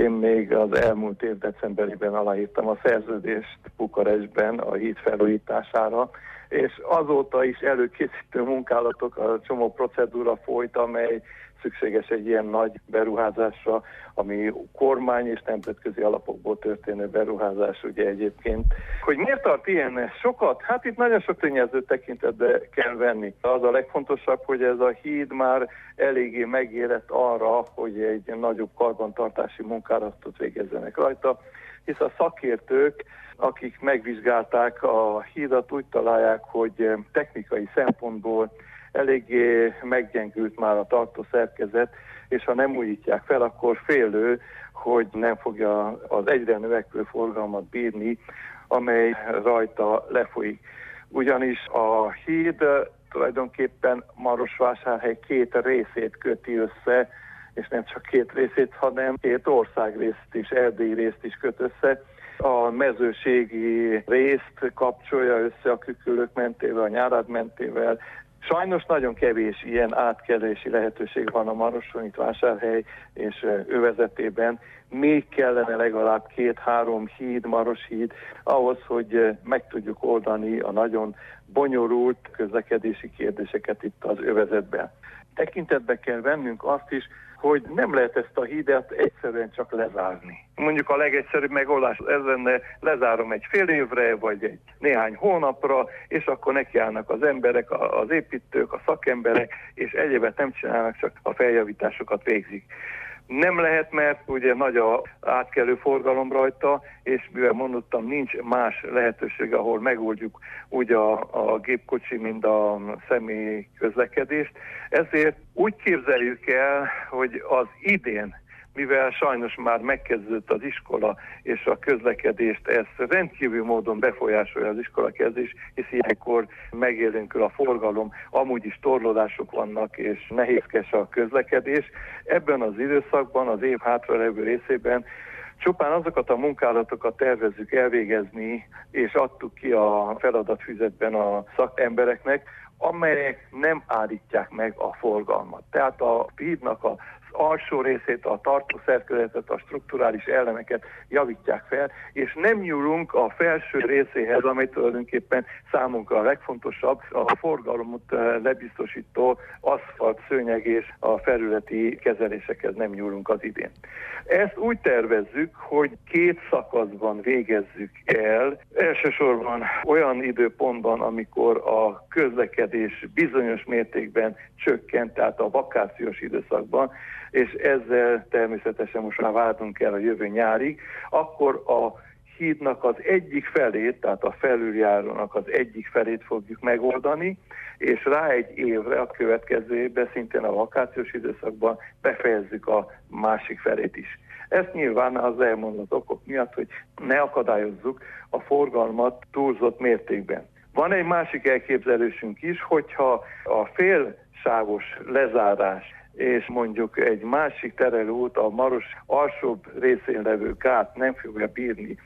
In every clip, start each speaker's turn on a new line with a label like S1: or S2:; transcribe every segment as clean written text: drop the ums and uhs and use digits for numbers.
S1: Én még az elmúlt év decemberében aláírtam a szerződést Bukarestben a híd felújítására, és azóta is előkészítő munkálatok, a csomó procedúra folyt, amely szükséges egy ilyen nagy beruházásra, ami kormány és nemzetközi alapokból történő beruházás ugye egyébként. Hogy miért tart ilyen sokat? Hát itt nagyon sok tényező tekintetbe kell venni. Az a legfontosabb, hogy ez a híd már eléggé megérett arra, hogy egy nagyobb karbantartási munkálatot végezzenek rajta, hisz a szakértők, akik megvizsgálták a hídat, úgy találják, hogy technikai szempontból eléggé meggyengült már a tartószerkezet, és ha nem újítják fel, akkor félő, hogy nem fogja az egyre növekvő forgalmat bírni, amely rajta lefolyik. Ugyanis a híd tulajdonképpen Marosvásárhely két részét köti össze, és nem csak két részét, hanem két országrészt is, erdélyi részt is köt össze. A mezőségi részt kapcsolja össze a Küküllők mentével, a Nyárad mentével. Sajnos nagyon kevés ilyen átkelési lehetőség van a Marosvásárhely és övezetében. Még kellene legalább 2-3 híd, Maros híd, ahhoz, hogy meg tudjuk oldani a nagyon bonyolult közlekedési kérdéseket itt az övezetben. Tekintetbe kell vennünk azt is, hogy nem lehet ezt a hídet egyszerűen csak lezárni. Mondjuk a legegyszerűbb megoldás ez lenne, lezárom egy fél évre, vagy egy néhány hónapra, és akkor nekiállnak az emberek, az építők, a szakemberek, és egyébet nem csinálnak, csak a feljavításokat végzik. Nem lehet, mert ugye nagy az átkelő forgalom rajta, és mivel mondottam, nincs más lehetőség, ahol megoldjuk úgy a gépkocsi, mint a személyi közlekedést. Ezért úgy képzeljük el, hogy az idén, mivel sajnos már megkezdődött az iskola és a közlekedést, ez rendkívül módon befolyásolja az iskolakezdés, hisz ilyenkor megélénkül a forgalom, amúgy is torlódások vannak, és nehézkes a közlekedés. Ebben az időszakban, az év hátralevő részében csupán azokat a munkálatokat tervezzük elvégezni, és adtuk ki a feladatfüzetben a szakembereknek, amelyek nem állítják meg a forgalmat. Tehát a hídnak az alsó részét, a tartószerkezetet, a strukturális elemeket javítják fel, és nem nyúlunk a felső részéhez, amely tulajdonképpen számunkra a legfontosabb, a forgalomot lebiztosító aszfalt, szőnyeg és a felületi kezelésekhez nem nyúlunk az idén. Ezt úgy tervezzük, hogy 2 szakaszban végezzük el, elsősorban olyan időpontban, amikor a közlekedés bizonyos mértékben csökkent, tehát a vakációs időszakban, és ezzel természetesen most már várnunk kell a jövő nyárig, akkor a hídnak az egyik felét, tehát a felüljárónak az egyik felét fogjuk megoldani, és rá egy évre, a következő évben, szintén a vakációs időszakban befejezzük a másik felét is. Ezt nyilván az elmondott okok miatt, hogy ne akadályozzuk a forgalmat túlzott mértékben. Van egy másik elképzelésünk is, hogyha a félsávos lezárás és mondjuk egy másik terelőút, a Maros alsóbb részén levő gát nem fogja bírni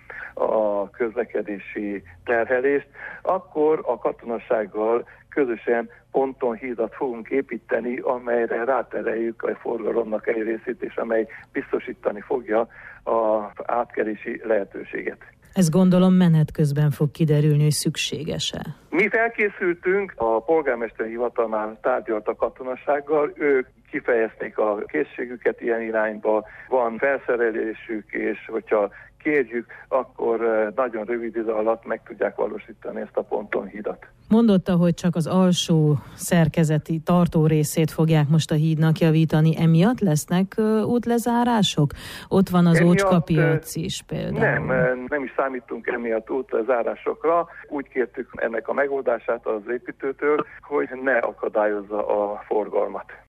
S1: a közlekedési terhelést, akkor a katonasággal közösen pontonhídat fogunk építeni, amelyre rátereljük a forgalomnak egy részét, és amely biztosítani fogja az átkelési lehetőséget.
S2: Ez gondolom menet közben fog kiderülni, hogy szükséges-e?
S1: Mi felkészültünk, a polgármesteri hivatal már tárgyalt a katonasággal, ők kifejezték a készségüket ilyen irányba, van felszerelésük, és hogyha kérjük, akkor nagyon rövid idő alatt meg tudják valósítani ezt a pontonhídat.
S2: Mondotta, hogy csak az alsó szerkezeti tartó részét fogják most a hídnak javítani, emiatt lesznek útlezárások? Ott van az Ócskapiac is például.
S1: Nem is számítunk emiatt útlezárásokra. Úgy kértük ennek a megoldását az építőtől, hogy ne akadályozza a forgalmat.